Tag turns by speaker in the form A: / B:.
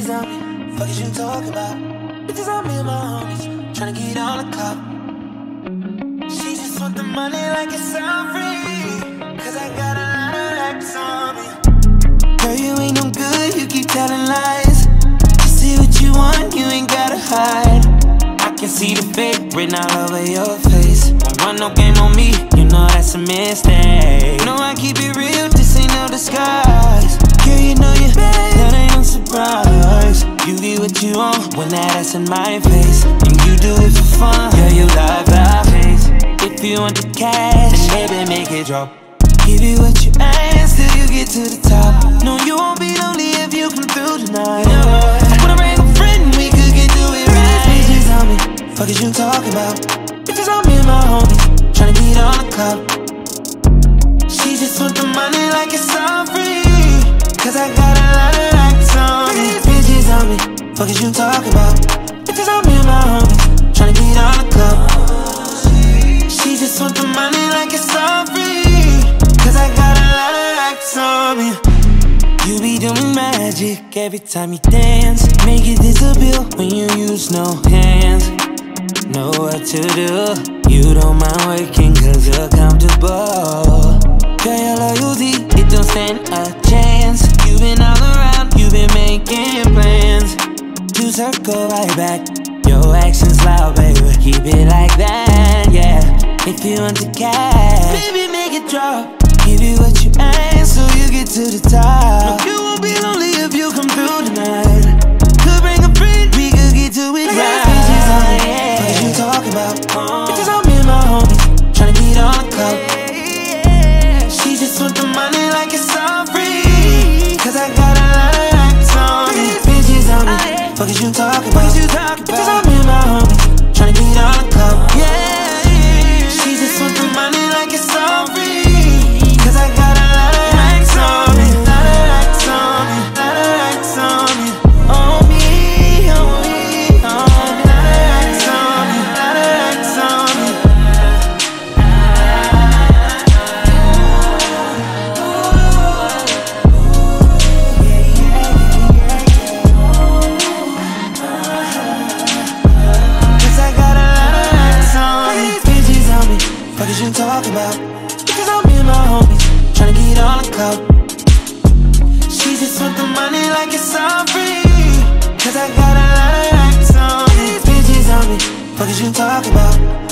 A: bitches on me, fuck is you talking about? Bitches on me and my homies, tryna get on the cop. She just want the money like it's all free, cause I got a lot of racks on me. Girl, you ain't no good, you keep telling lies. Just say what you want, you ain't gotta hide. I can see the fake written all over your face. Won't run no game on me, you know that's a mistake. No, I keep it real, this ain't no disguise. Girl, you know you bad, that ain't no surprise. You get what you want when that ass in my face, and you do it for fun. Girl, you love the face. If you want the cash, then baby, make it drop. Give you what you ask till you get to the top. No, you won't be lonely if you come through tonight. No, I wanna bring a friend, we could get do it right. Bitches on me, fuck is you talking about? Bitches on me and my homies, tryna get on the clock. She just want the money like it's all free, cause I got a lot of racks on me. Bitches on me, fuck is you talking about? Bitches on me and my homies, tryna get on the clock. She just want the money like it's all free, cause I got a lot of racks on me. You be doing magic every time you dance, make it disappear when you use no hands. Know what to do, you don't mind working cause you're comfortable. Girl, your loyalty, it don't stand a chance. You been all around, you been making plans to circle right back. Your actions loud, baby, keep it like that, yeah. If you want the cash, baby, make it drop. Give you what you ask so you get to the top. No, you won't be lonely if you come through tonight. Could bring a friend, we could get to it right. Bitches on me, what is you talking about? Bitches on me and my homies, tryna get on the clock. She just want the money like it's all free, cause I got a lot of racks on me. Bitches on me, what is you talking about? Bitches on me and my homies, tryna get on the clock. She just want the money like it's all free, cause I got a lot of racks on me. Lot of racks on me, lot of racks on me. On me, on me, on me. Lot of racks on me, lot of racks on me. Cause I got a lot of racks on me. Bitches on me, fuck is you talking about? Bitches on me and my homies, tryna get on the clock. She just want the money like it's all free, cause I got a lot of racks on me. Bitches on me, fuck is you talking about?